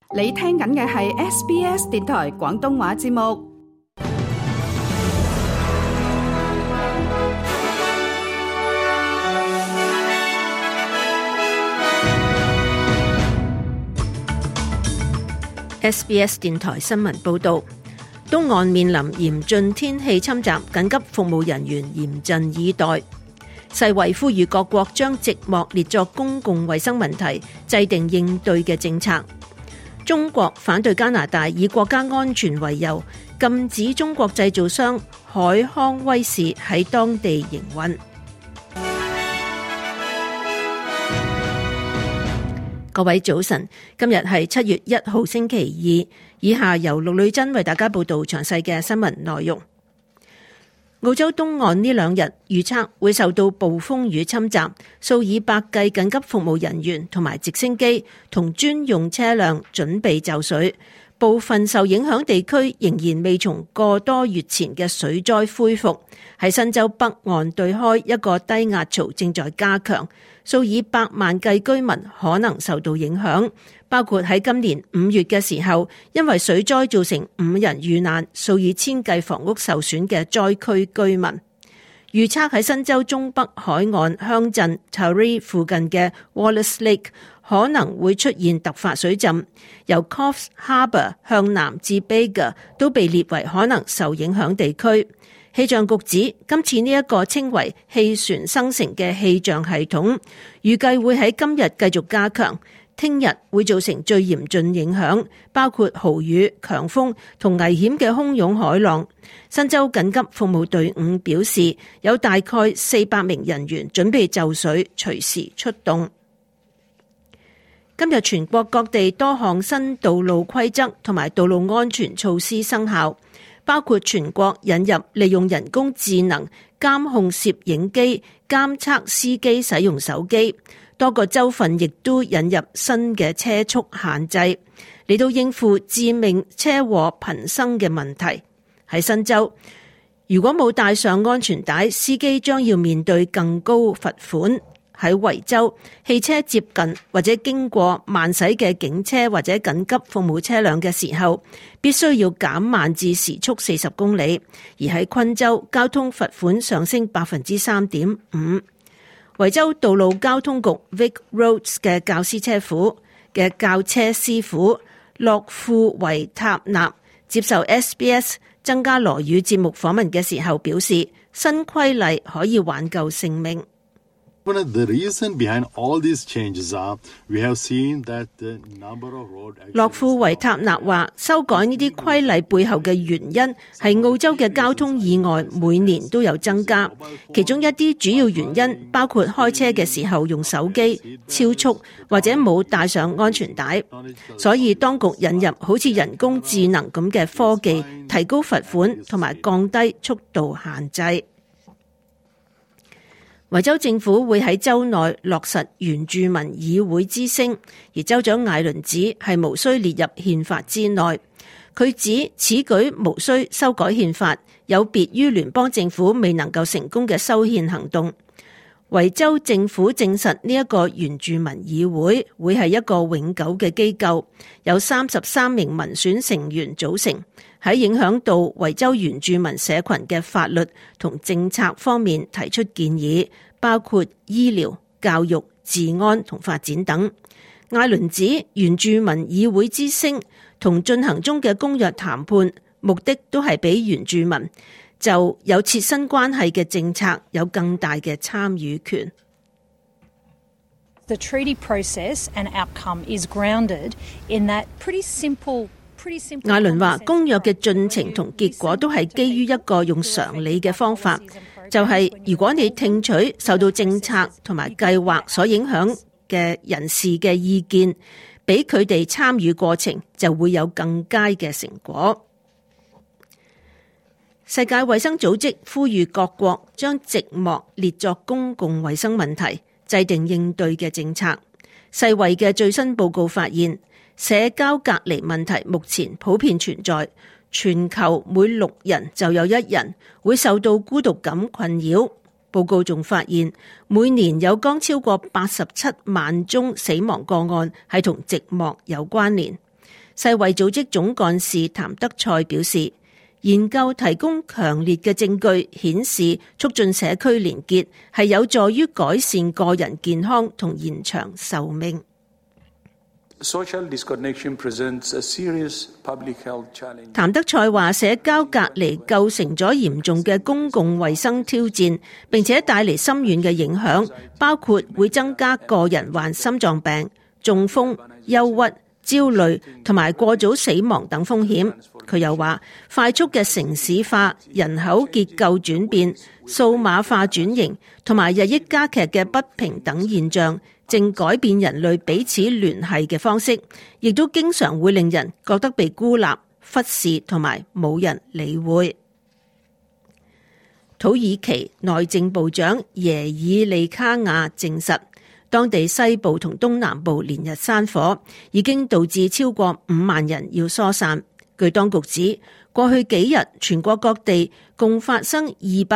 你聽緊嘅係 SBS 電台廣東話節目。 SBS 電台新聞報導，東岸面臨嚴峻天氣侵襲，緊急服務人員嚴陣以待。世衛呼籲各國將寂寞列作公共衛生問題，制定應對嘅政策。中國反對加拿大以國家安全為由，禁止中國製造商海康威視喺當地營運。各位早晨，今日係7月1號星期二，以下由陸女珍為大家報道詳細嘅新聞內容。澳洲東岸呢兩日預測會受到暴風雨侵襲，數以百計緊急服務人員同埋直升機同專用車輛準備就緒。部分受影響地區仍然未從個多月前嘅水災恢復。喺新州北岸對開一個低壓槽正在加強，數以百萬計居民可能受到影響，包括喺今年5月嘅時候，因為水災造成5人遇難、數以千計房屋受損嘅災區居民。預測喺新州中北海岸鄉鎮 Taree 附近嘅 Wallace Lake 可能會出現突發水浸，由 Coffs Harbour 向南至 Bega 都被列為可能受影響地區。氣象局指，今次呢一個稱為氣旋生成嘅氣象系統，預計會喺今日繼續加強，聽日會造成最嚴峻影響，包括豪雨、強風同危險嘅洶湧海浪。新州緊急服務隊伍表示，有大概400名人員準備就緒，隨時出動。今日全國各地多項新道路規則同埋道路安全措施生效，包括全國引入利用人工智能監控攝影機監測司機使用手機，多個州份亦都引入新嘅車速限制，嚟到應付致命車禍頻生嘅問題。喺新州，如果冇帶上安全帶，司機將要面對更高罰款。喺維州，汽車接近或者經過慢駛嘅警車或者緊急服務車輛嘅時候，必須要減慢至時速40公里。而喺昆州，交通罰款上升 3.5%。維州道路交通局 Vic Roads 嘅教車師傅洛庫維塔納接受 SBS 增加羅語節目訪問嘅時候表示，新規例可以挽救性命。 The reason behind all these changes are we have seen that the number of road accidents。 洛庫維塔納話，修改呢啲規例背後嘅原因係澳洲嘅交通意外每年都有增加，其中一啲主要原因包括開車嘅時候用手機、超速或者冇帶上安全帶，所以當局引入好似人工智能咁嘅科技，提高罰款同埋降低速度限制。維州政府會喺州內落實原住民議會之聲，而州長艾倫指係無需列入憲法之內。佢指此舉無需修改憲法，有別於聯邦政府未能夠成功嘅修憲行動。維州政府證實呢一個原住民議會會係一個永久嘅機構，有33名民選成員組成，喺影響到維州原住民社群嘅法律同政策方面提出建議，包括醫療、教育、治安同發展等。艾倫指原住民議會之聲同進行中嘅公約談判，目的都係俾原住民就有切身關係嘅政策有更大嘅參與權。 The treaty process and outcome is grounded in that pretty simple。 艾倫話，公約嘅進程同結果都係基於一個用常理嘅方法，就係如果你聽取受到政策同埋計劃所影響嘅人士嘅意見，俾佢哋參與過程，就會有更佳嘅成果。世界衛生組織呼籲各國將寂寞列作公共衛生問題，制定應對嘅政策。世衛嘅最新報告發現，社交隔離問題目前普遍存在，全球每6人就有1人會受到孤獨感困擾。報告仲發現，每年有剛超過87萬宗死亡個案係同寂寞有關聯。 世衛組織總幹事譚德塞表示，研究提供強烈嘅證據，顯示促進社區連結係有助於改善個人健康同延長壽命。 Social disconnection presents a serious public health challenge. 譚德塞話：社交隔離構成咗嚴重嘅公共衛生挑戰，並且帶嚟深遠嘅影響，包括會增加個人患心臟病、中風、憂鬱、焦慮同埋過早死亡等風險。佢又話：快速嘅城市化、人口結構轉變、數碼化轉型同埋日益加劇嘅不平等現象，正改變人類彼此聯繫嘅方式，亦都經常會令人覺得被孤立、忽視同埋冇人理會。土耳其內政部長耶爾利卡亞證實，當地西部同東南部連日山火，已經導致超過5萬人要疏散。據當局指，過去幾日全國各地共發生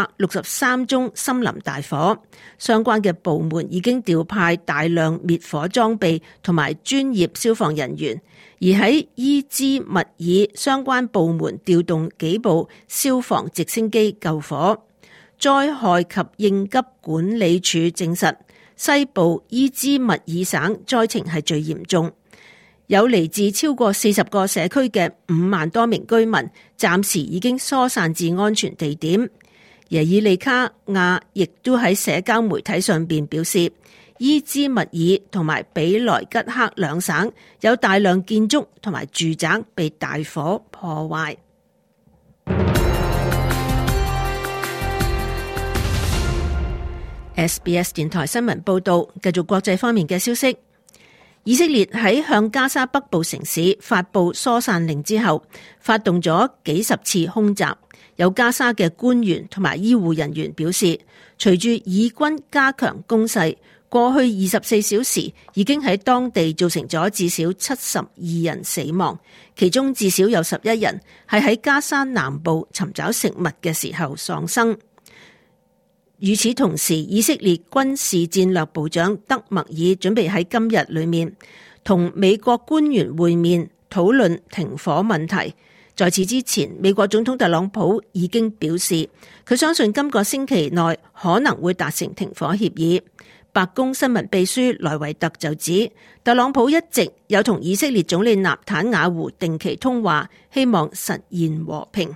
263宗森林大火，相關嘅部門已經調派大量滅火裝備同埋專業消防人員，而喺伊茲密爾相關部門調動幾部消防直升機救火。災害及應急管理處證實，西部伊茲密爾省災情係最嚴重。有嚟自超過40個社區嘅5萬多名居民，暫時已經疏散至安全地點。耶爾利卡亞亦都喺社交媒體上邊表示，伊茲密爾同埋比萊吉克兩省有大量建築同埋住宅被大火破壞。SBS 電台新聞報道，繼續國際方面嘅消息。以色列喺向加沙北部城市發布疏散令之後，發動咗幾十次空襲。有加沙嘅官員同埋醫護人員表示，隨住以軍加強攻勢，過去24小時已經喺當地造成咗至少72人死亡，其中至少有11人係喺加沙南部尋找食物嘅時候喪生。與此同時，以色列軍事戰略部長德默爾準備喺今日裏面同美國官員會面，討論停火問題。在此之前，美國總統特朗普已經表示，佢相信今個星期內可能會達成停火協議。白宮新聞秘書萊維特就指，特朗普一直有同以色列總理納坦雅胡定期通話，希望實現和平。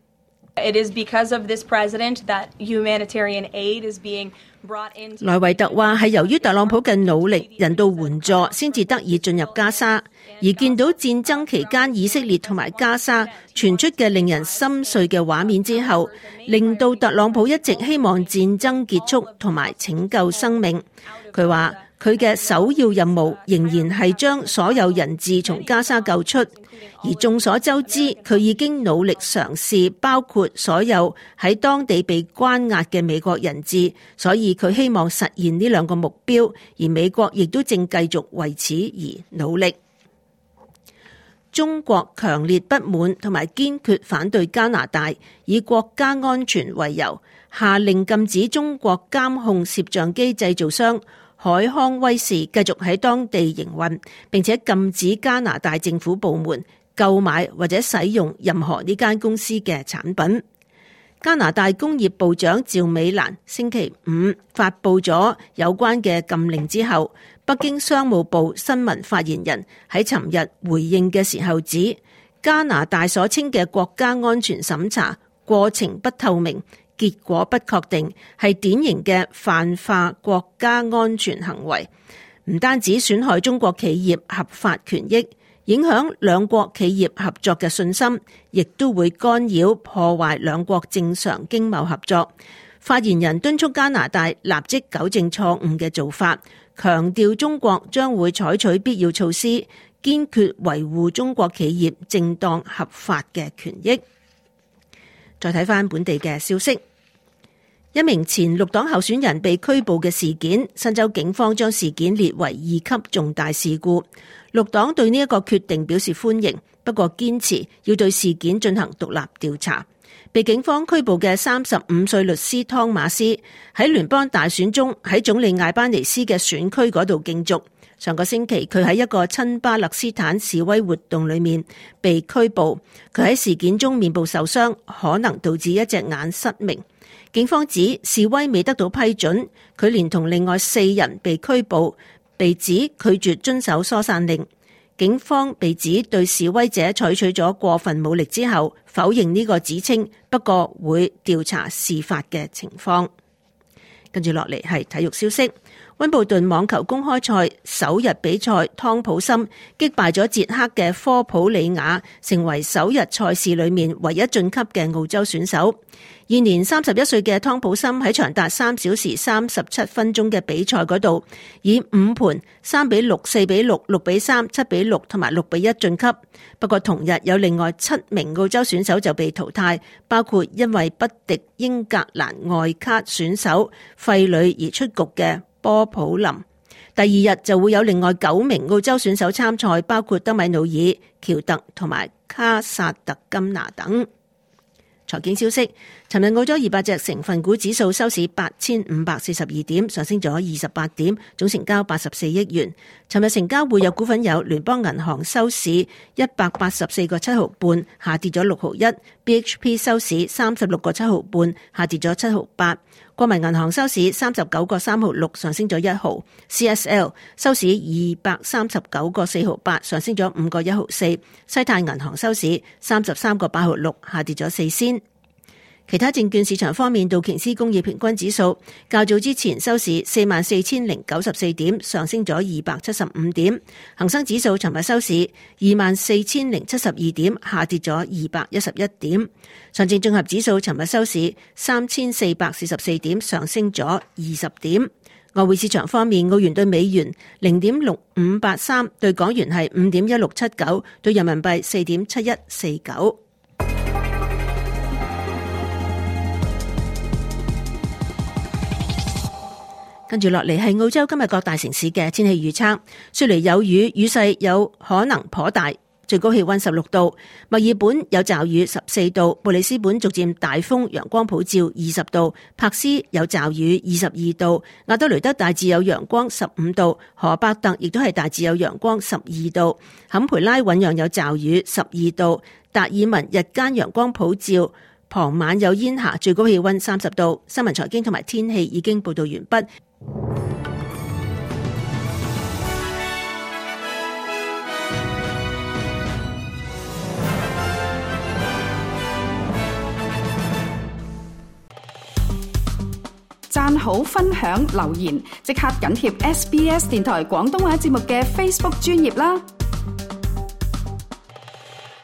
It is because of this president that humanitarian aid is being brought in. 萊維特話係由於特朗普嘅努力，人道援助先至得以進入加沙，而見到戰爭期間以色列同埋加沙傳出嘅令人心碎嘅畫面之後，令到特朗普一直希望戰爭結束同埋拯救生命。佢話佢嘅首要任務仍然係將所有人質從加沙救出。而眾所周知，佢已經努力嘗試包括所有喺當地被關押嘅美國人質，所以佢希望實現呢兩個目標，而美國亦都正繼續為此而努力。中國強烈不滿同埋堅決反對加拿大以國家安全為由，下令禁止中國監控攝像機製造商海康威視繼續喺當地營運，並且禁止加拿大政府部門購買或者使用任何呢間公司嘅產品。加拿大工業部長趙美蘭星期五發布咗有關嘅禁令之後，北京商務部新聞發言人喺尋日回應嘅時候指，加拿大所稱嘅國家安全審查過程不透明，結果不確定，係典型嘅泛化國家安全行為，唔單止損害中國企業合法權益，影響兩國企業合作嘅信心，亦都會干擾破壞兩國正常經貿合作。發言人敦促加拿大立即糾正錯誤嘅做法，強調中國將會採取必要措施，堅決維護中國企業正當合法嘅權益。再睇返本地嘅消息，一名前綠黨候選人被拘捕嘅事件，新州警方將事件列為2級重大事故。綠黨對呢一個決定表示歡迎，不過堅持要對事件進行獨立調查。 被警方拘捕嘅35歲律師湯馬斯喺聯邦大選中喺總理艾班尼斯嘅選區嗰度競逐。上個星期佢喺一個親巴勒斯坦示威活動裏面被拘捕，佢喺事件中面部受傷，可能導致一隻眼失明。警方指示威未得到批准，佢連同另外4人被拘捕，被指拒絕遵守疏散令。警方被指對示威者採取咗過分武力之後，否認呢個指稱，不過會調查事發嘅情況。跟住落嚟係體育消息。溫布頓網球公開賽首日比賽，湯普森擊敗咗捷克嘅科普里亞，成為首日賽事裏面唯一晉級嘅澳洲選手。現年31歲嘅湯普森喺長達3小時37分鐘嘅比賽嗰度，以5盤3比6、4比6、6比3、7比6同埋6比1晉級。不過同日有另外7名澳洲選手就被淘汰，包括因為不敵英格蘭外卡選手費呂而出局嘅波普林。第二日就會有另外9名澳洲選手參賽，包括德米努爾、喬特同埋卡薩特金拿等。財經消息，尋日澳洲200隻成分股指數收市8542點，上升咗28點，總成交84億元。尋日成交活躍股份有聯邦銀行收市184個7毫半，下跌咗6毫1； BHP 收市36個7毫半，下跌咗7毫8；國民銀行收市39個3毫6，上升咗1毫； CSL 收市239個4毫8，上升咗5個1毫4；西太銀行收市33個8毫6，下跌咗4仙。其他證券市場方面，道瓊斯工業平均指數較早之前收市44,094點，上升咗275點；恒生指數尋日收市24,072點，下跌咗211點；上證綜合指數尋日收市3,444點，上升咗20點。外匯市場方面，澳元對美元0.6583，對港元係5.1679，對人民幣4.7149。跟住落嚟係澳洲今日各大城市嘅天氣預測。雪梨有雨，雨勢有可能頗大，最高氣溫16度；墨爾本有驟雨14度；布里斯本逐漸大風，陽光普照20度；柏斯有驟雨22度；亞德雷德大致有陽光15度；荷伯特亦都係大致有陽光12度；坎培拉醞釀有驟雨12度；達爾文日間陽光普照，傍晚有煙霞，最高氣溫30度。新聞財經同埋天氣已經報道完畢。 讚好、分享、留言，即刻緊貼SBS 電台廣東話節目嘅 Facebook 專頁啦！